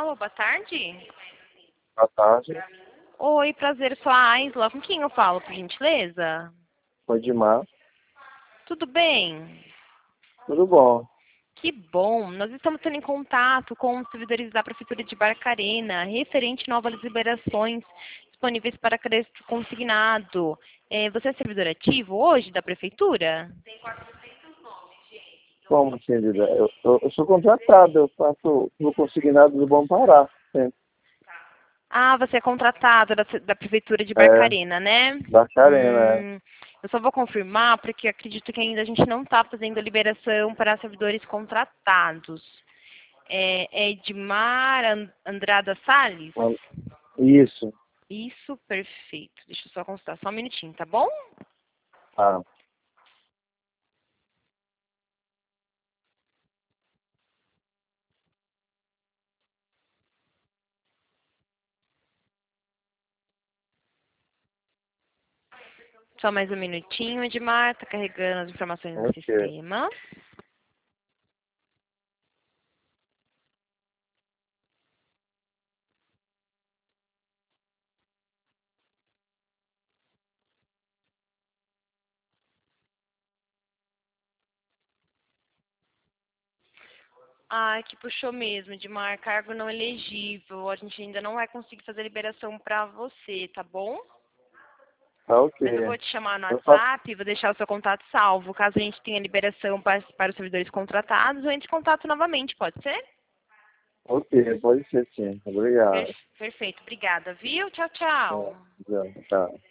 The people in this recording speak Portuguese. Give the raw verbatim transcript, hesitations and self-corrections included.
Alô, boa tarde. Boa tarde. Oi, prazer, sou a Aisla. Com quem eu falo, por gentileza? Odimar. Tudo bem? Tudo bom? Que bom. Nós estamos tendo em contato com os servidores da Prefeitura de Barcarena, referente a novas liberações disponíveis para crédito consignado. É, você é servidor ativo hoje da Prefeitura? Como assim, Lida? Eu, eu, eu sou contratado, eu faço no consignado do Bom Pará. Sempre. Ah, você é contratado da, da Prefeitura de É, Barcarena, né? Barcarena. Hum, eu só vou confirmar, porque acredito que ainda a gente não está fazendo a liberação para servidores contratados. É, é Edmar And- Andrada Salles? É. Isso. Isso, perfeito. Deixa eu só consultar, só um minutinho, tá bom? Ah, Só mais um minutinho, Edmar, tá carregando as informações no ok. sistema. Ah, que puxou mesmo, Edmar, cargo não elegível. A gente ainda não vai conseguir fazer a liberação para você, tá bom? Tá ok. Mas eu vou te chamar no Eu faço. WhatsApp, vou deixar o seu contato salvo. Caso a gente tenha liberação para, para os servidores contratados, eu entre em contato novamente, pode ser? Ok, pode ser sim. Per- Obrigado. perfeito, obrigada, viu? Tchau, É, tchau. já, tá.